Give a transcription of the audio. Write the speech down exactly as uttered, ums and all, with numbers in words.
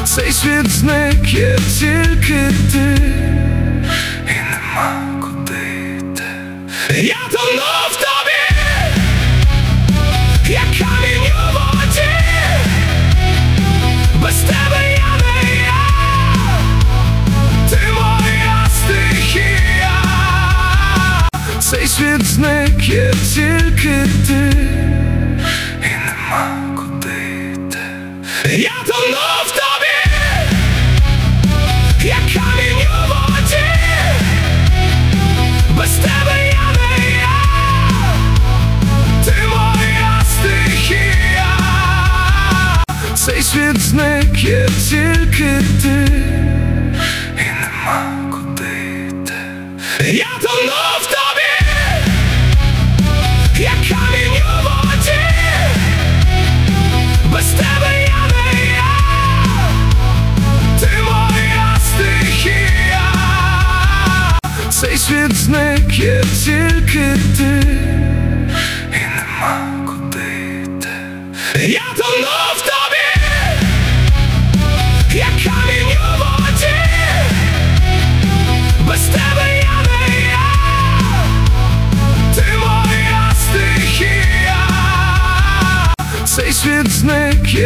Цей світ зник, є тільки ти, і нема куди йти. Я тону в тобі, як камінь у воді. Без тебе я не я, ти моя стихія. Цей світ зник, є тільки ти, і нема куди йти. Я тону в тобі, як камінь у воді. Без тебе я не я, ти моя стихія. Цей світ зник, є тільки ти, і нема куди йти. Я тону в тобі, як камінь у воді. Без тебе я не я, ти моя стихія. Цей світ зник, є тільки ти, і нема куди йти. Я тону в тобі, як камінь у воді. Без тебе я не я, ти моя стихія. Цей світ зник, є